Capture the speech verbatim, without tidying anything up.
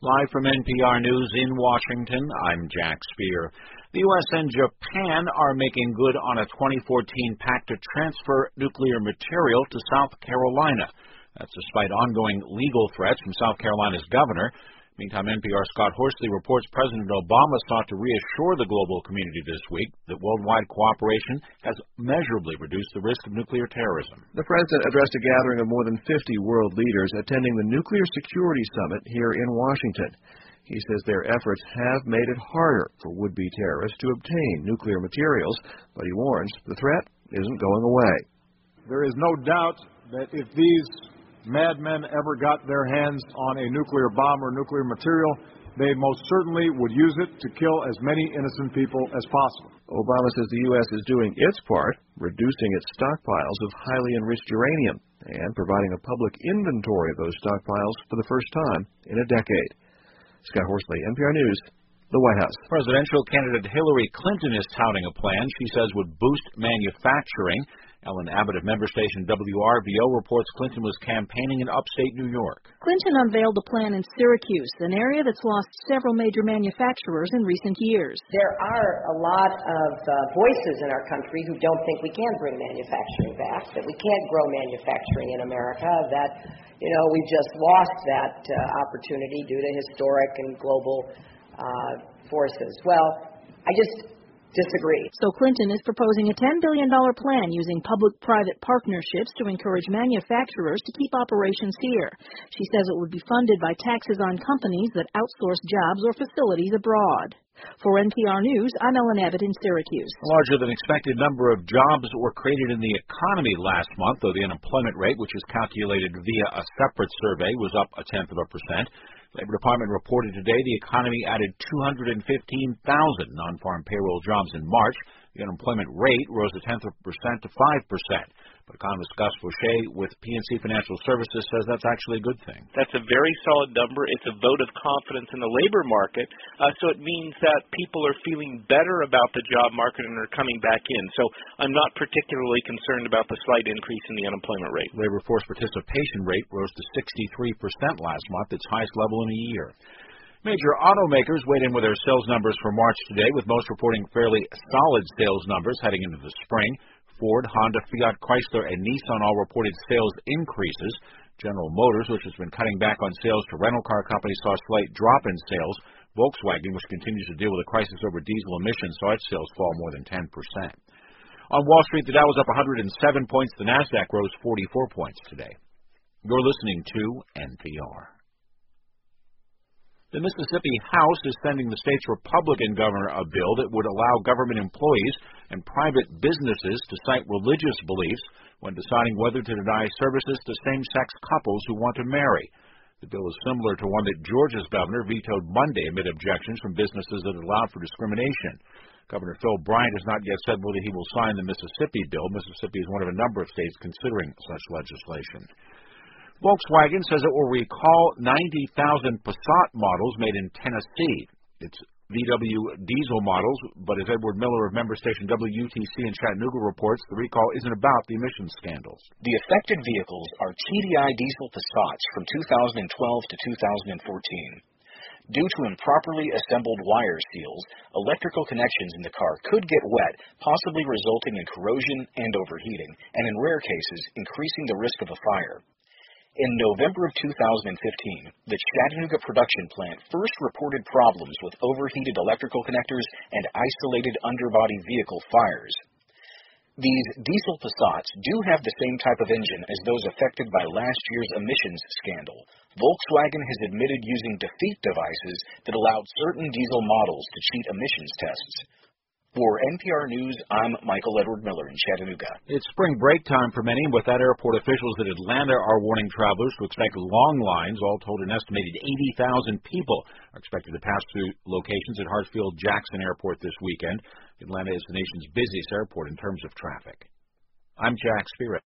Live from N P R News in Washington, I'm Jack Speer. The U S and Japan are making good on a twenty fourteen pact to transfer nuclear material to South Carolina. That's despite ongoing legal threats from South Carolina's governor. Meantime, N P R's Scott Horsley reports President Obama sought to reassure the global community this week that worldwide cooperation has measurably reduced the risk of nuclear terrorism. The president addressed a gathering of more than fifty world leaders attending the Nuclear Security Summit here in Washington. He says their efforts have made it harder for would-be terrorists to obtain nuclear materials, but he warns the threat isn't going away. There is no doubt that if these madmen ever got their hands on a nuclear bomb or nuclear material, they most certainly would use it to kill as many innocent people as possible. Obama says the U S is doing its part, reducing its stockpiles of highly enriched uranium and providing a public inventory of those stockpiles for the first time in a decade. Scott Horsley, N P R News, the White House. Presidential candidate Hillary Clinton is touting a plan she says would boost manufacturing. Ellen Abbott of member station W R V O reports Clinton was campaigning in upstate New York. Clinton unveiled a plan in Syracuse, an area that's lost several major manufacturers in recent years. There are a lot of uh, voices in our country who don't think we can bring manufacturing back, that we can't grow manufacturing in America, that, you know, we've just lost that uh, opportunity due to historic and global uh, forces. Well, I just disagree. So Clinton is proposing a ten billion dollars plan using public-private partnerships to encourage manufacturers to keep operations here. She says it would be funded by taxes on companies that outsource jobs or facilities abroad. For N P R News, I'm Ellen Abbott in Syracuse. A larger than expected number of jobs were created in the economy last month, though the unemployment rate, which is calculated via a separate survey, was up a tenth of a percent. Labor Department reported today the economy added two hundred fifteen thousand non-farm payroll jobs in March. The unemployment rate rose a tenth of a percent to five percent. But economist Gus Faucher with P N C Financial Services says that's actually a good thing. That's a very solid number. It's a vote of confidence in the labor market. Uh, so it means that people are feeling better about the job market and are coming back in. So I'm not particularly concerned about the slight increase in the unemployment rate. Labor force participation rate rose to sixty-three percent last month, its highest level in a year. Major automakers weighed in with their sales numbers for March today, with most reporting fairly solid sales numbers heading into the spring. Ford, Honda, Fiat, Chrysler, and Nissan all reported sales increases. General Motors, which has been cutting back on sales to rental car companies, saw a slight drop in sales. Volkswagen, which continues to deal with a crisis over diesel emissions, saw its sales fall more than ten percent. On Wall Street, the Dow was up one hundred seven points. The Nasdaq rose forty-four points today. You're listening to N P R. The Mississippi House is sending the state's Republican governor a bill that would allow government employees and private businesses to cite religious beliefs when deciding whether to deny services to same-sex couples who want to marry. The bill is similar to one that Georgia's governor vetoed Monday amid objections from businesses that allowed for discrimination. Governor Phil Bryant has not yet said whether he will sign the Mississippi bill. Mississippi is one of a number of states considering such legislation. Volkswagen says it will recall ninety thousand Passat models made in Tennessee. It's V W diesel models, but as Edward Miller of member station W T C in Chattanooga reports, the recall isn't about the emissions scandals. The affected vehicles are T D I diesel Passats from two thousand twelve to two thousand fourteen. Due to improperly assembled wire seals, electrical connections in the car could get wet, possibly resulting in corrosion and overheating, and in rare cases, increasing the risk of a fire. In November of two thousand fifteen, the Chattanooga production plant first reported problems with overheated electrical connectors and isolated underbody vehicle fires. These diesel Passats do have the same type of engine as those affected by last year's emissions scandal. Volkswagen has admitted using defeat devices that allowed certain diesel models to cheat emissions tests. For N P R News, I'm Michael Edward Miller in Chattanooga. It's spring break time for many. With that, airport officials at Atlanta are warning travelers to expect long lines. All told, an estimated eighty thousand people are expected to pass through locations at Hartsfield-Jackson Airport this weekend. Atlanta is the nation's busiest airport in terms of traffic. I'm Jack Speer.